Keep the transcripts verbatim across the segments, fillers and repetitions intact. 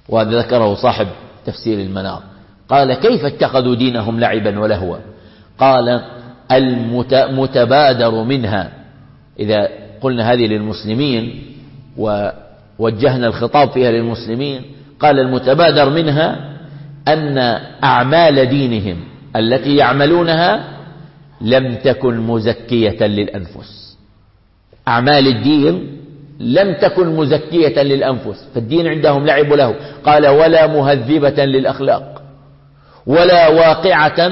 وهذا ذكره صاحب تفسير المنار. قال كيف اتخذوا دينهم لعبا ولهوا؟ قال المتبادر منها، إذا قلنا هذه للمسلمين ووجهنا الخطاب فيها للمسلمين، قال المتبادر منها أن أعمال دينهم التي يعملونها لم تكن مزكية للأنفس. أعمال الدين لم تكن مزكية للأنفس، فالدين عندهم لعب له. قال ولا مهذبة للأخلاق، ولا واقعة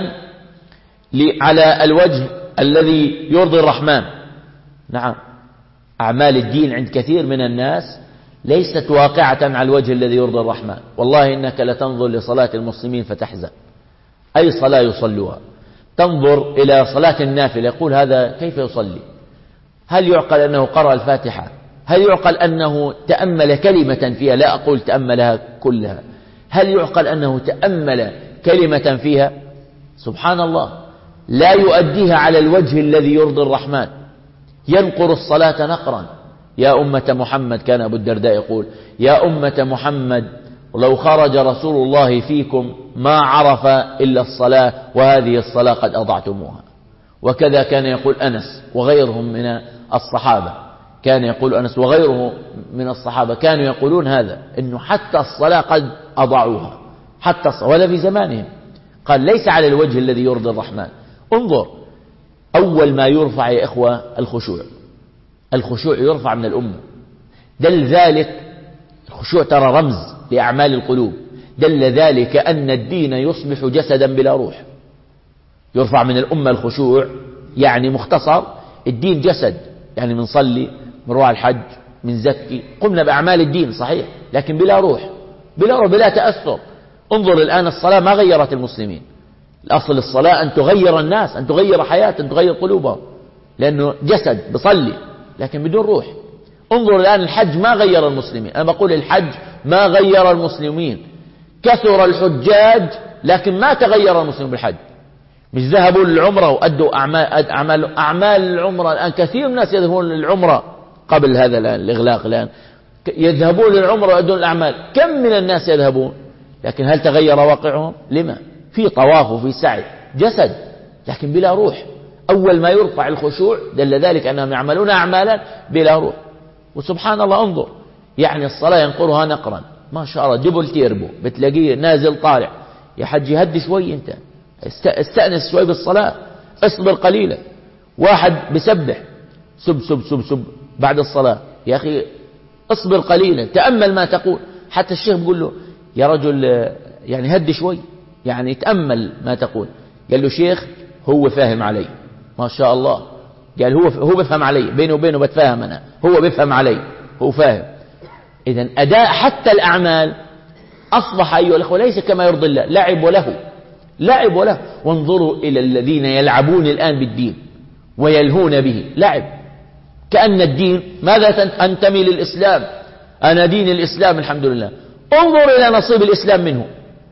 على الوجه الذي يرضي الرحمن. نعم، أعمال الدين عند كثير من الناس ليست واقعة على الوجه الذي يرضي الرحمن. والله إنك لتنظر لصلاة المسلمين فتحزن، أي صلاة يصلوها، تنظر إلى صلاة النافلة يقول هذا كيف يصلي؟ هل يعقل أنه قرأ الفاتحة؟ هل يعقل أنه تأمل كلمة فيها؟ لا أقول تأملها كلها، هل يعقل أنه تأمل كلمة فيها؟ سبحان الله، لا يؤديها على الوجه الذي يرضي الرحمن، ينقر الصلاة نقرا. يا أمة محمد، كان أبو الدرداء يقول يا أمة محمد لو خرج رسول الله فيكم ما عرف إلا الصلاة، وهذه الصلاة قد أضعتموها. وكذا كان يقول أنس وغيرهم من الصحابة، كان يقول أنس وغيره من الصحابة كانوا يقولون هذا، إنه حتى الصلاة قد أضعوها، حتى الصلاة ولا في زمانهم. قال ليس على الوجه الذي يرضي الرحمن. انظر، أول ما يرفع يا إخوة الخشوع. الخشوع يرفع من الأمة. دل ذلك، الخشوع ترى رمز لأعمال القلوب، دل ذلك أن الدين يصبح جسدا بلا روح. يرفع من الأمة الخشوع، يعني مختصر الدين جسد، يعني من صلي، من روح الحج، من زكي، قمنا بأعمال الدين صحيح، لكن بلا روح، بلا روح، بلا تأثر. انظر الآن الصلاة ما غيرت المسلمين. الأصل الصلاة أن تغير الناس، أن تغير حياة، أن تغير قلوبهم، لأنه جسد بصلي لكن بدون روح. انظر الآن الحج ما غير المسلمين. أنا بقول الحج ما غير المسلمين، كثر الحجاج لكن ما تغير المسلمين بالحج. مش ذهبوا للعمرة وأدوا أعمال, أعمال, أعمال العمرة. الآن كثير من الناس يذهبون للعمرة قبل هذا الآن الإغلاق، الآن يذهبون للعمرة ويؤدون الأعمال. كم من الناس يذهبون، لكن هل تغير واقعهم؟ لما؟ في طواف وفي سعي، جسد لكن بلا روح. أول ما يرفع الخشوع دل ذلك أنهم يعملون أعمالا بلا روح. وسبحان الله، انظر يعني الصلاة ينقرها نقرا، ما شاء الله، دبل تيربو، بتلاقيه نازل طالع. يا حج هدي شوي، انت استأنس شوي بالصلاة، اصبر قليلا. واحد بسبح سب سب سب سب بعد الصلاة، يا أخي اصبر قليلا، تأمل ما تقول. حتى الشيخ بيقول له يا رجل يعني هدي شوي، يعني تأمل ما تقول. قال له شيخ هو فاهم علي، ما شاء الله. قال هو هو بفهم علي، بينه وبينه بتفاهم أنا، هو بفهم علي، هو فاهم. إذن أداء حتى الأعمال أصبح أيها الأخوة ليس كما يرضي الله، لعب وله، لعب وله. وانظروا إلى الذين يلعبون الآن بالدين ويلهون به، لعب. كأن الدين، ماذا أنتمي للإسلام، أنا دين الإسلام الحمد لله. انظر إلى نصيب الإسلام منه،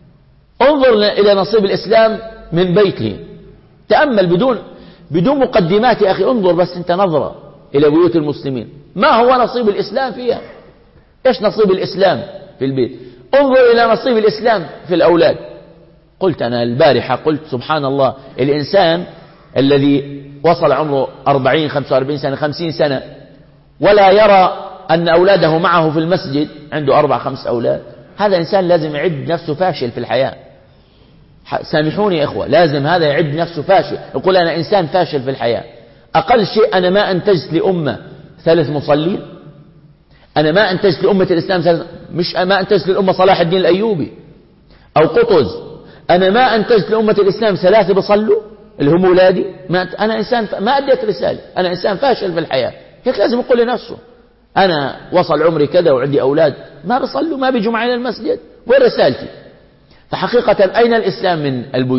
انظر إلى نصيب الإسلام من بيته. تأمل بدون بدون مقدمات يا أخي، انظر بس أنت نظرة إلى بيوت المسلمين، ما هو نصيب الإسلام فيها؟ إيش نصيب الإسلام في البيت؟ انظر إلى نصيب الإسلام في الأولاد. قلت أنا البارحة، قلت سبحان الله، الإنسان الذي وصل عمره أربعين خمسة وأربعين سنة خمسين سنة ولا يرى أن أولاده معه في المسجد، عنده أربع خمس أولاد، هذا إنسان لازم يعد نفسه فاشل في الحياة. سامحوني يا إخوة، لازم هذا يعد نفسه فاشل، يقول أنا إنسان فاشل في الحياة. أقل شيء أنا ما أنتجت لأمة ثلاث مصلين، أنا ما أنتجت لأمة الإسلام ثلاث، مش ما أنتجت للأمة صلاح الدين الأيوبي أو قطز، أنا ما أنتجت لأمة الإسلام ثلاثة بصلوا اللي هم أولادي. ما أنا إنسان ما أديت رسالة، أنا إنسان فاشل في الحياة. هيك لازم يقول لنفسه، أنا وصل عمري كذا وعندي أولاد ما بصلوا، ما بيجوا معي إلى المسجد، وين رسالتي؟ فحقيقة أين الإسلام من البيوت؟